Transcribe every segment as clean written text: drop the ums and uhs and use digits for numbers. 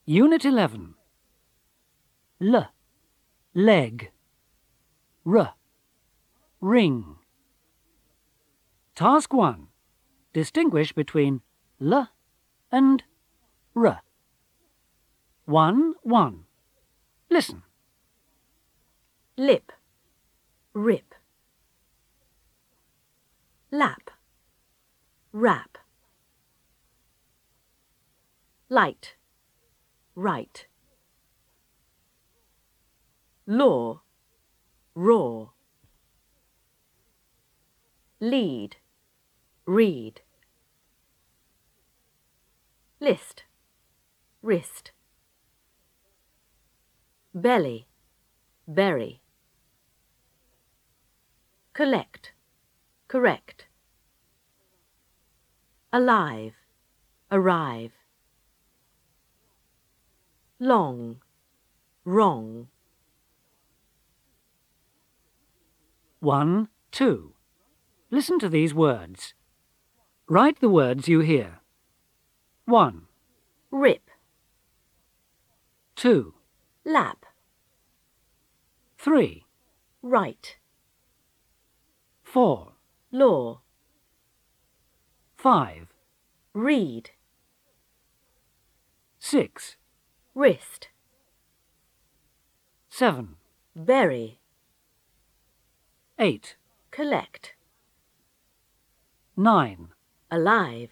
Unit 11. L. Leg. R. Ring. Task 1. Distinguish between L and R. 1-1. Listen. Lip, rip. Lap, wrap. Light, right. Law, raw. Lead, read. List, wrist. Belly, berry. Collect, correct. Alive, arrive. Long, wrong. 1-2. Listen to these words. Write the words you hear. 1, Rip, 2, lap. 3, Right, 4, law. 5, Read, 6, wrist. 7, Berry, 8, collect. 9, Alive,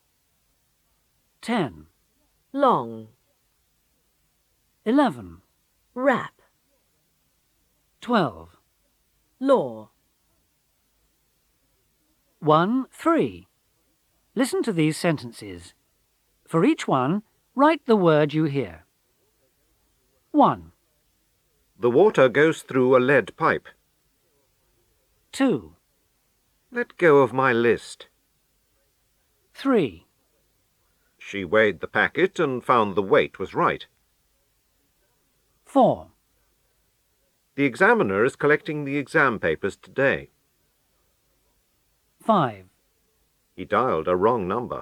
10, long. 11, Wrap, 12. law. 1-3. Listen to these sentences. For each one, write the word you hear. 1, The water goes through a lead pipe. 2, Let go of my list. 3, She weighed the packet and found the weight was right. 4, The examiner is collecting the exam papers today. 5, He dialed a wrong number.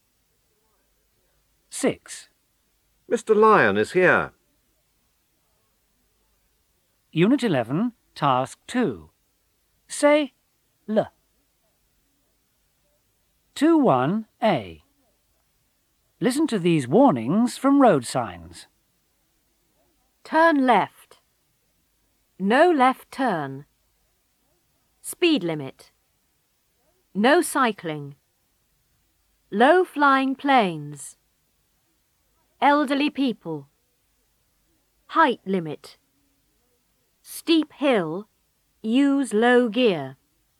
6. Mr. Lyon is here. Unit 11, Task 2. Say L. 2-1-A. Listen to these warnings from road signs. Turn left. No left turn. Speed limit. No cycling. Low flying planes. Elderly people. Height limit. Steep hill. Use low gear.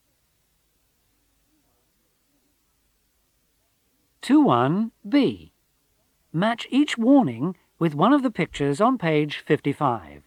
2-1-B. Match each warning with one of the pictures on page 55.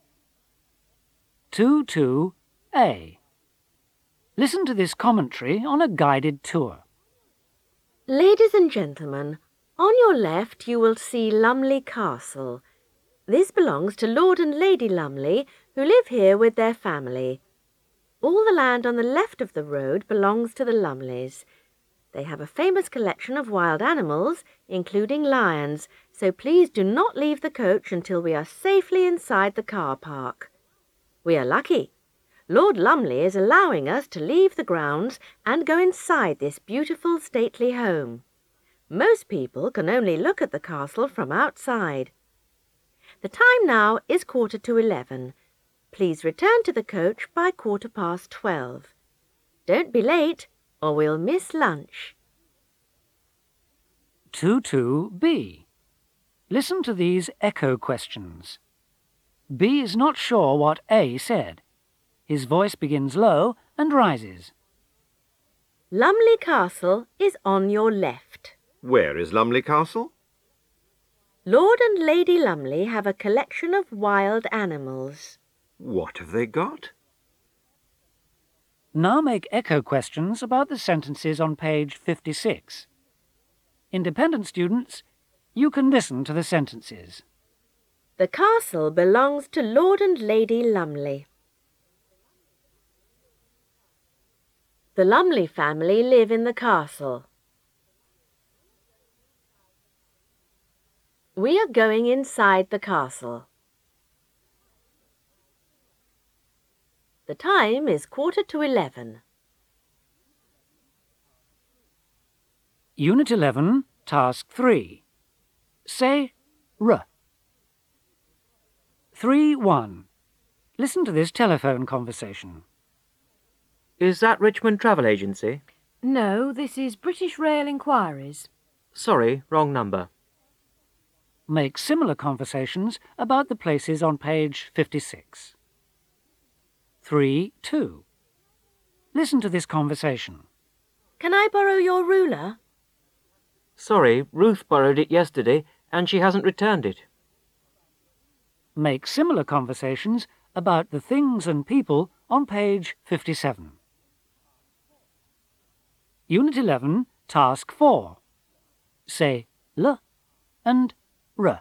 2-2-A. Listen to this commentary on a guided tour. Ladies and gentlemen, on your left you will see Lumley Castle. This belongs to Lord and Lady Lumley, who live here with their family. All the land on the left of the road belongs to the Lumleys. They have a famous collection of wild animals, including lions, so please do not leave the coach until we are safely inside the car park. We are lucky. Lord Lumley is allowing us to leave the grounds and go inside this beautiful stately home. Most people can only look at the castle from outside. The time now is 11:15. Please return to the coach by 12:15. Don't be late, or we'll miss lunch. 2-2-B. Listen to these echo questions. B is not sure what A said. His voice begins low and rises. Lumley Castle is on your left. Where is Lumley Castle? Lord and Lady Lumley have a collection of wild animals. What have they got? Now make echo questions about the sentences on page 56. Independent students, you can listen to the sentences. The castle belongs to Lord and Lady Lumley. The Lumley family live in the castle. We are going inside the castle. The time is 11:15. Unit 11, Task 3. Say R. 3-1. Listen to this telephone conversation. Is that Richmond Travel Agency? No, this is British Rail Inquiries. Sorry, wrong number. Make similar conversations about the places on page 56. 3-2. Listen to this conversation. Can I borrow your ruler? Sorry, Ruth borrowed it yesterday and she hasn't returned it. Make similar conversations about the things and people on page 57. Unit 11, Task 4. Say L and R.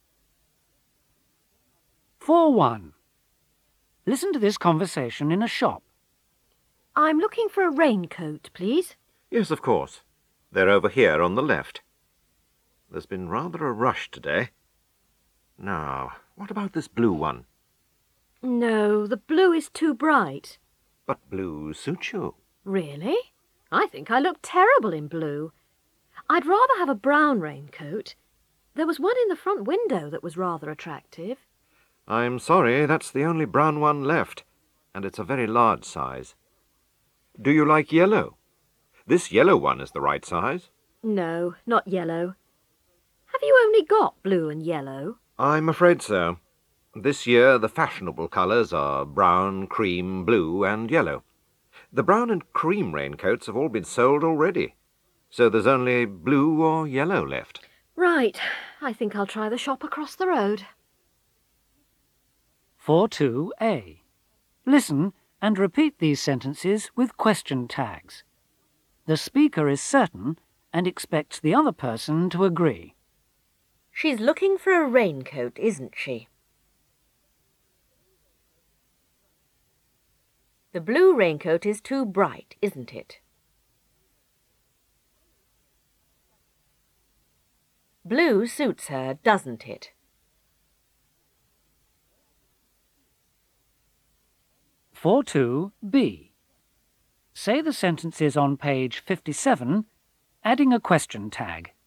4-1. Listen to this conversation in a shop. I'm looking for a raincoat, please. Yes, of course. They're over here on the left. There's been rather a rush today. Now, what about this blue one? No, the blue is too bright. But blue suits you. Really? I think I look terrible in blue. I'd rather have a brown raincoat. There was one in the front window that was rather attractive. I'm sorry, that's the only brown one left, and it's a very large size. Do you like yellow? This yellow one is the right size. No, not yellow. Have you only got blue and yellow? I'm afraid so. This year the fashionable colours are brown, cream, blue and yellow. The brown and cream raincoats have all been sold already, so there's only blue or yellow left. Right, I think I'll try the shop across the road. 4-2A. Listen and repeat these sentences with question tags. The speaker is certain and expects the other person to agree. She's looking for a raincoat, isn't she? The blue raincoat is too bright, isn't it? Blue suits her, doesn't it? 4-2B. Say the sentences on page 57, adding a question tag.